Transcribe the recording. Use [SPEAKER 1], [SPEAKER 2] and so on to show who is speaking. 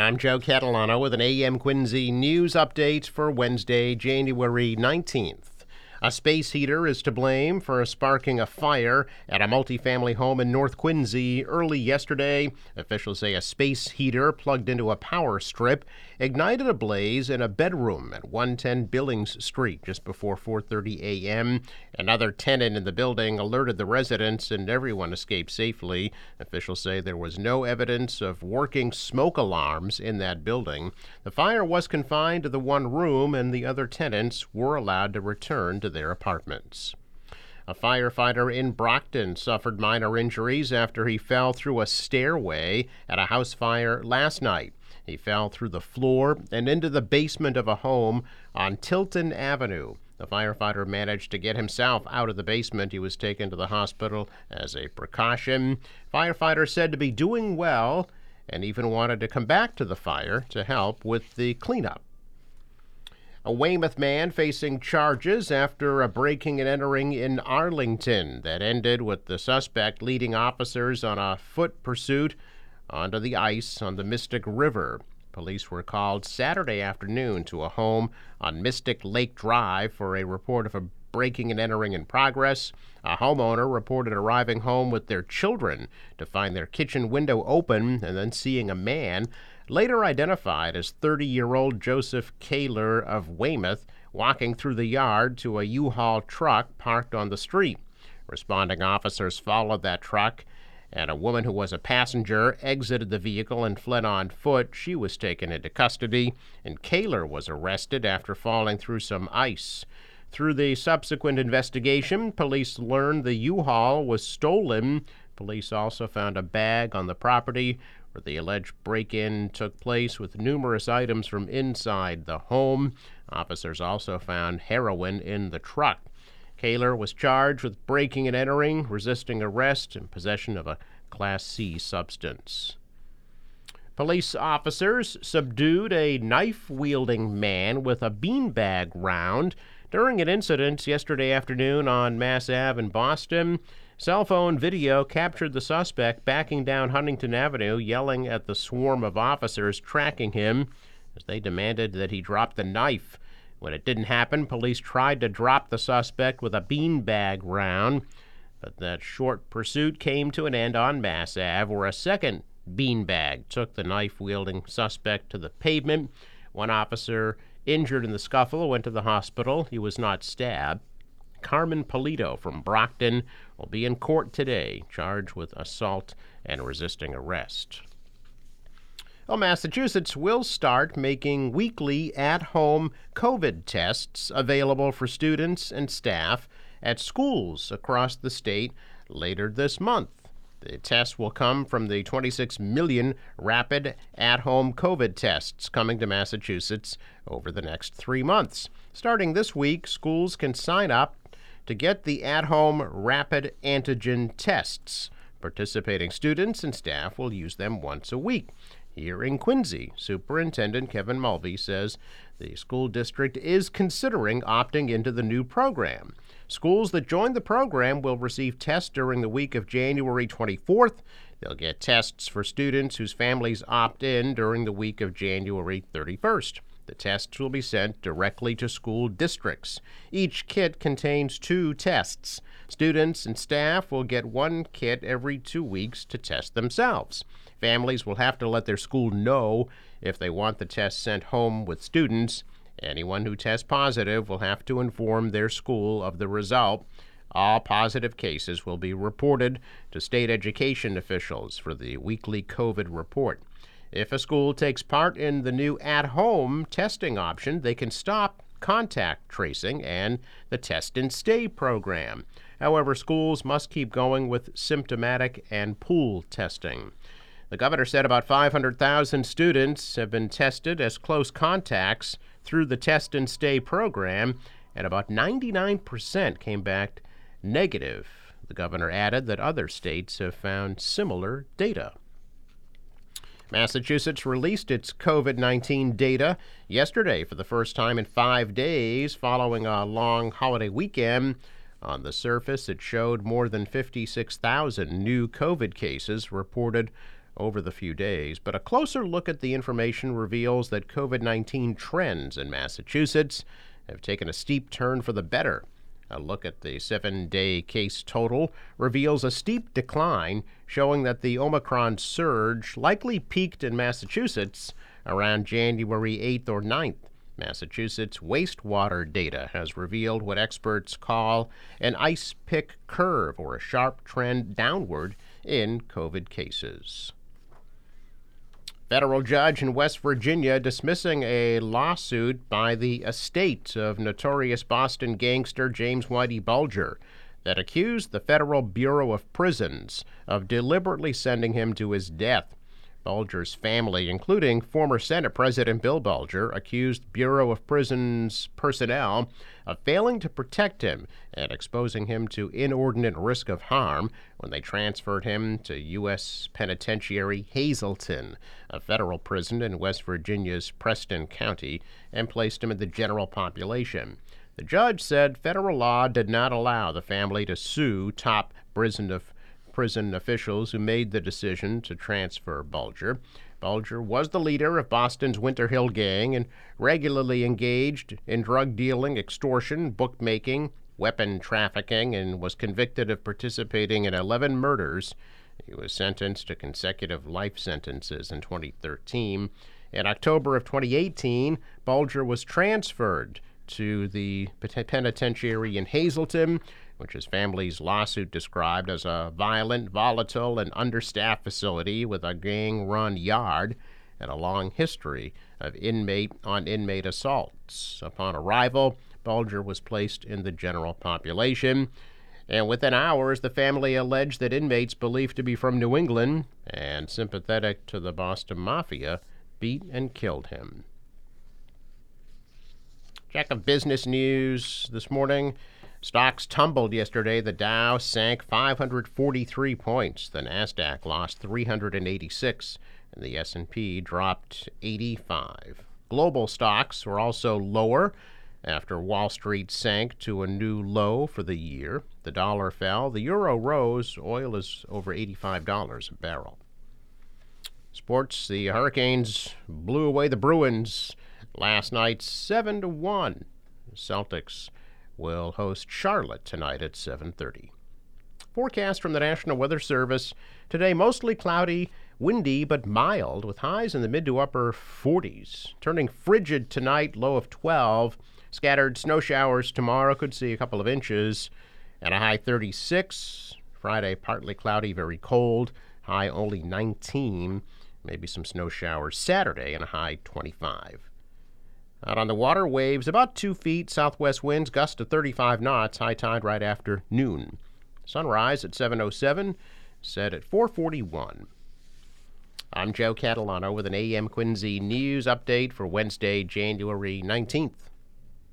[SPEAKER 1] I'm Joe Catalano with an AM Quincy news update for Wednesday, January 19th. A space heater is to blame for sparking a fire at a multifamily home in North Quincy early yesterday. Officials say a space heater plugged into a power strip ignited a blaze in a bedroom at 110 Billings Street just before 4:30 a.m. Another tenant in the building alerted the residents and everyone escaped safely. Officials say there was no evidence of working smoke alarms in that building. The fire was confined to the one room and the other tenants were allowed to return to their apartments. A firefighter in Brockton suffered minor injuries after he fell through a stairway at a house fire last night. He fell through the floor and into the basement of a home on Tilton Avenue. The firefighter managed to get himself out of the basement. He was taken to the hospital as a precaution. Firefighter said to be doing well and even wanted to come back to the fire to help with the cleanup. A Weymouth man facing charges after a breaking and entering in Arlington that ended with the suspect leading officers on a foot pursuit onto the ice on the Mystic River. Police were called Saturday afternoon to a home on Mystic Lake Drive for a report of a breaking and entering in progress. A homeowner reported arriving home with their children to find their kitchen window open and then seeing a man later identified as 30-year-old Joseph Kaler of Weymouth walking through the yard to a U-Haul truck parked on the street. Responding officers followed that truck, and a woman who was a passenger exited the vehicle and fled on foot. She was taken into custody, and Kaler was arrested after falling through some ice. Through the subsequent investigation, police learned the U-Haul was stolen. Police also found a bag on the property where the alleged break-in took place with numerous items from inside the home. Officers also found heroin in the truck. Kaler was charged with breaking and entering, resisting arrest, and possession of a Class C substance. Police officers subdued a knife-wielding man with a beanbag round during an incident yesterday afternoon on Mass Ave in Boston. Cell phone video captured the suspect backing down Huntington Avenue, yelling at the swarm of officers tracking him as they demanded that he drop the knife. When it didn't happen, police tried to drop the suspect with a beanbag round, but that short pursuit came to an end on Mass Ave, where a second beanbag took the knife-wielding suspect to the pavement. One officer injured in the scuffle went to the hospital. He was not stabbed. Carmen Polito from Brockton will be in court today, charged with assault and resisting arrest. Well, Massachusetts will start making weekly at-home COVID tests available for students and staff at schools across the state later this month. The tests will come from the 26 million rapid at-home COVID tests coming to Massachusetts over the next 3 months. Starting this week, schools can sign up to get the at-home rapid antigen tests. Participating students and staff will use them once a week. Here in Quincy, Superintendent Kevin Mulvey says the school district is considering opting into the new program. Schools that join the program will receive tests during the week of January 24th. They'll get tests for students whose families opt in during the week of January 31st. The tests will be sent directly to school districts. Each kit contains 2 tests. Students and staff will get 1 kit every 2 weeks to test themselves. Families will have to let their school know if they want the test sent home with students. Anyone who tests positive will have to inform their school of the result. All positive cases will be reported to state education officials for the weekly COVID report. If a school takes part in the new at-home testing option, they can stop contact tracing and the Test and Stay program. However, schools must keep going with symptomatic and pool testing. The governor said about 500,000 students have been tested as close contacts through the Test and Stay program, and about 99% came back negative. The governor added that other states have found similar data. Massachusetts released its COVID-19 data yesterday for the first time in 5 days following a long holiday weekend. On the surface, it showed more than 56,000 new COVID cases reported over the few days, but a closer look at the information reveals that COVID-19 trends in Massachusetts have taken a steep turn for the better. A look at the 7-day case total reveals a steep decline, showing that the Omicron surge likely peaked in Massachusetts around January 8th or 9th. Massachusetts wastewater data has revealed what experts call an ice pick curve, or a sharp trend downward in COVID cases. Federal judge in West Virginia dismissing a lawsuit by the estate of notorious Boston gangster James Whitey Bulger that accused the Federal Bureau of Prisons of deliberately sending him to his death. Bulger's family, including former Senate President Bill Bulger, accused Bureau of Prisons personnel of failing to protect him and exposing him to inordinate risk of harm when they transferred him to U.S. Penitentiary Hazleton, a federal prison in West Virginia's Preston County, and placed him in the general population. The judge said federal law did not allow the family to sue top prison officials who made the decision to transfer Bulger. Bulger was the leader of Boston's Winter Hill Gang and regularly engaged in drug dealing, extortion, bookmaking, weapon trafficking, and was convicted of participating in 11 murders. He was sentenced to consecutive life sentences in 2013. In October of 2018, Bulger was transferred to the penitentiary in Hazleton, which his family's lawsuit described as a violent, volatile, and understaffed facility with a gang-run yard and a long history of inmate-on-inmate assaults. Upon arrival, Bulger was placed in the general population, and within hours, the family alleged that inmates believed to be from New England and sympathetic to the Boston Mafia beat and killed him. Check of business news this morning. Stocks tumbled yesterday. The Dow sank 543 points. The Nasdaq lost 386, and the S&P dropped 85. Global stocks were also lower after Wall Street sank to a new low for the year. The dollar fell. The euro rose. Oil is over $85 a barrel. Sports, the Hurricanes blew away the Bruins last night 7-1. The Celtics will host Charlotte tonight at 7:30. Forecast from the National Weather Service. Today, mostly cloudy, windy, but mild, with highs in the mid to upper 40s. Turning frigid tonight, low of 12. Scattered snow showers tomorrow, could see a couple of inches, and a high 36. Friday, partly cloudy, very cold, high only 19. Maybe some snow showers Saturday, and a high 25. Out on the water, waves about 2 feet, southwest winds gust to 35 knots, high tide right after noon. Sunrise at 7:07, set at 4:41. I'm Joe Catalano with an AM Quincy news update for Wednesday, January 19th.